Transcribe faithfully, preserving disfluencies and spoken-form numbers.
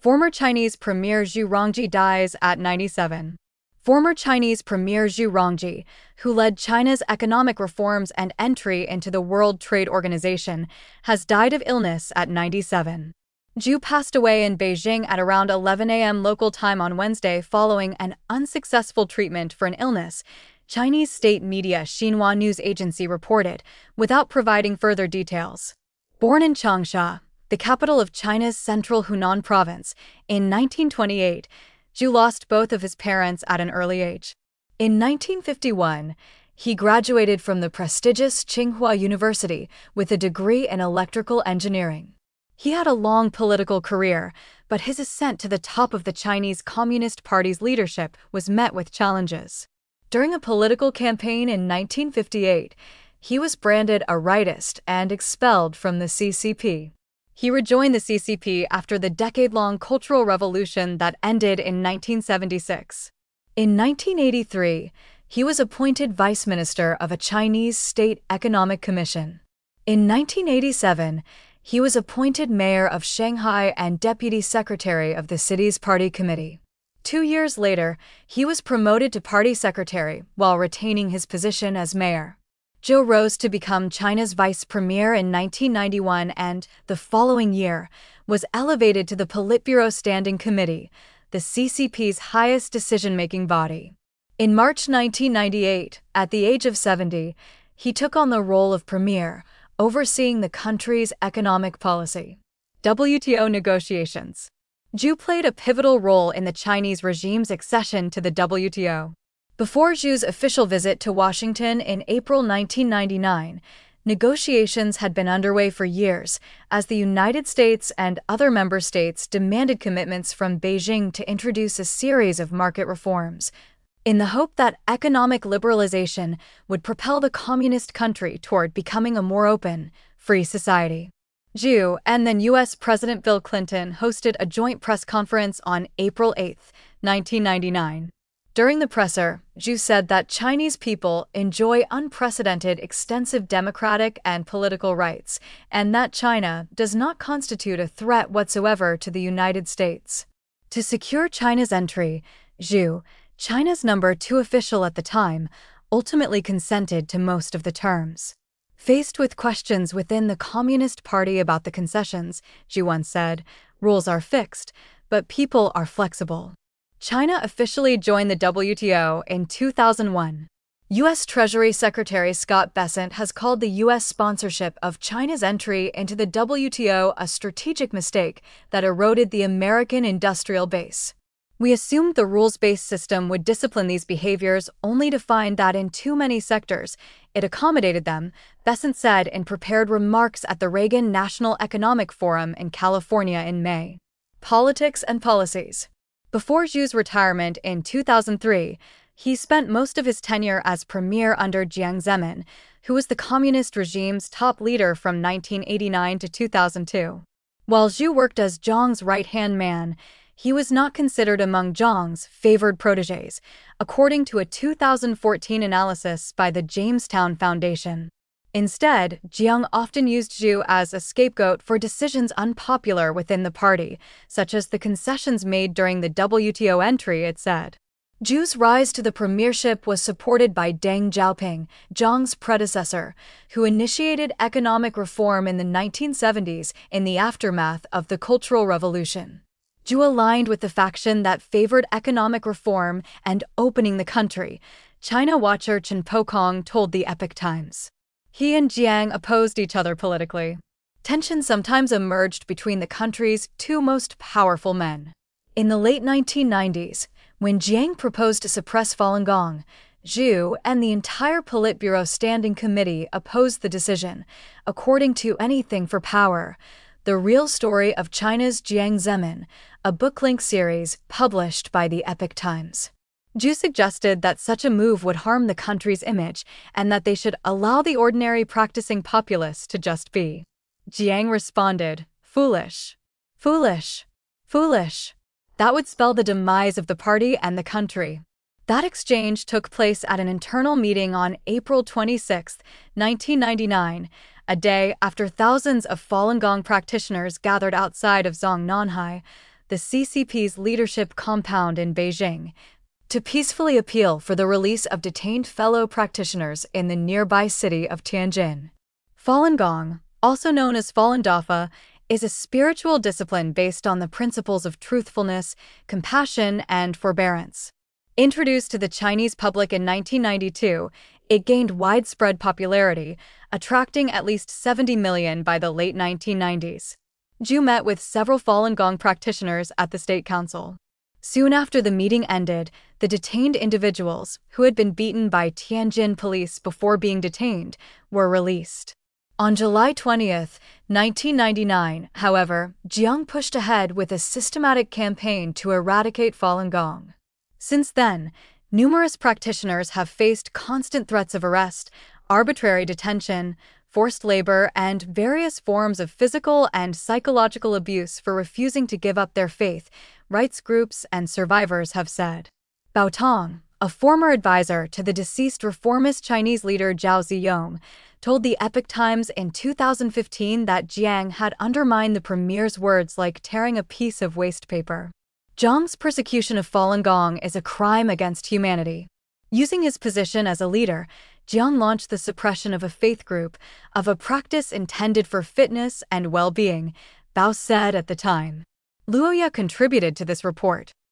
Former Chinese Premier Zhu Rongji dies at ninety-seven. Former Chinese Premier Zhu Rongji, who led China's economic reforms and entry into the World Trade Organization, has died of illness at ninety-seven. Zhu passed away in Beijing at around eleven a m local time on Wednesday following an unsuccessful treatment for an illness, Chinese state media Xinhua News Agency reported, without providing further details. Born in Changsha, the capital of China's central Hunan province, in nineteen twenty-eight, Zhu lost both of his parents at an early age. In nineteen fifty-one, he graduated from the prestigious Tsinghua University with a degree in electrical engineering. He had a long political career, but his ascent to the top of the Chinese Communist Party's leadership was met with challenges. During a political campaign in nineteen fifty-eight, he was branded a rightist and expelled from the C C P. He rejoined the C C P after the decade-long Cultural Revolution that ended in nineteen seventy-six. In nineteen eighty-three, he was appointed Vice Minister of a Chinese State Economic Commission. In nineteen eighty-seven, he was appointed Mayor of Shanghai and Deputy Secretary of the city's Party Committee. Two years later, he was promoted to Party Secretary while retaining his position as mayor. Zhu rose to become China's vice premier in nineteen ninety-one and, the following year, was elevated to the Politburo Standing Committee, the C C P's highest decision-making body. In March nineteen ninety-eight, at the age of seventy, he took on the role of premier, overseeing the country's economic policy. W T O negotiations. Zhu played a pivotal role in the Chinese regime's accession to the W T O. Before Zhu's official visit to Washington in April nineteen ninety-nine, negotiations had been underway for years as the United States and other member states demanded commitments from Beijing to introduce a series of market reforms, in the hope that economic liberalization would propel the communist country toward becoming a more open, free society. Zhu and then U S President Bill Clinton hosted a joint press conference on April eighth, nineteen ninety-nine. During the presser, Zhu said that Chinese people enjoy unprecedented extensive democratic and political rights, and that China does not constitute a threat whatsoever to the United States. To secure China's entry, Zhu, China's number two official at the time, ultimately consented to most of the terms. Faced with questions within the Communist Party about the concessions, Zhu once said, "Rules are fixed, but people are flexible." China officially joined the W T O in two thousand one. U S Treasury Secretary Scott Bessent has called the U S sponsorship of China's entry into the W T O a strategic mistake that eroded the American industrial base. "We assumed the rules-based system would discipline these behaviors only to find that in too many sectors, it accommodated them," Bessent said in prepared remarks at the Reagan National Economic Forum in California in May. Politics and policies. Before Zhu's retirement in two thousand three, he spent most of his tenure as premier under Jiang Zemin, who was the communist regime's top leader from nineteen eighty-nine to two thousand two. While Zhu worked as Jiang's right-hand man, he was not considered among Jiang's favored protégés, according to a two thousand fourteen analysis by the Jamestown Foundation. Instead, Jiang often used Zhu as a scapegoat for decisions unpopular within the party, such as the concessions made during the W T O entry, it said. Zhu's rise to the premiership was supported by Deng Xiaoping, Jiang's predecessor, who initiated economic reform in the nineteen seventies in the aftermath of the Cultural Revolution. Zhu aligned with the faction that favored economic reform and opening the country, China watcher Chen Pokong told the Epoch Times. He and Jiang opposed each other politically. Tension sometimes emerged between the country's two most powerful men. In the late nineteen nineties, when Jiang proposed to suppress Falun Gong, Zhu and the entire Politburo Standing Committee opposed the decision, according to Anything for Power, The Real Story of China's Jiang Zemin, a book-length series published by the Epoch Times. Zhu suggested that such a move would harm the country's image and that they should allow the ordinary practicing populace to just be. Jiang responded, "Foolish. Foolish. Foolish. That would spell the demise of the party and the country." That exchange took place at an internal meeting on April twenty-sixth, nineteen ninety-nine, a day after thousands of Falun Gong practitioners gathered outside of Zhongnanhai, the C C P's leadership compound in Beijing, to peacefully appeal for the release of detained fellow practitioners in the nearby city of Tianjin. Falun Gong, also known as Falun Dafa, is a spiritual discipline based on the principles of truthfulness, compassion, and forbearance. Introduced to the Chinese public in nineteen ninety-two, it gained widespread popularity, attracting at least seventy million by the late nineteen nineties. Zhu met with several Falun Gong practitioners at the State Council. Soon after the meeting ended, the detained individuals, who had been beaten by Tianjin police before being detained, were released. On July twentieth, nineteen ninety-nine, however, Jiang pushed ahead with a systematic campaign to eradicate Falun Gong. Since then, numerous practitioners have faced constant threats of arrest, arbitrary detention, forced labor, and various forms of physical and psychological abuse for refusing to give up their faith, rights groups and survivors have said. Bao Tong, a former advisor to the deceased reformist Chinese leader Zhao Ziyong, told the Epoch Times in two thousand fifteen that Jiang had undermined the premier's words like tearing a piece of waste paper. Jiang's persecution of Falun Gong is a crime against humanity. Using his position as a leader, Jiang launched the suppression of a faith group, of a practice intended for fitness and well-being, Bao said at the time. Luoya contributed to this report.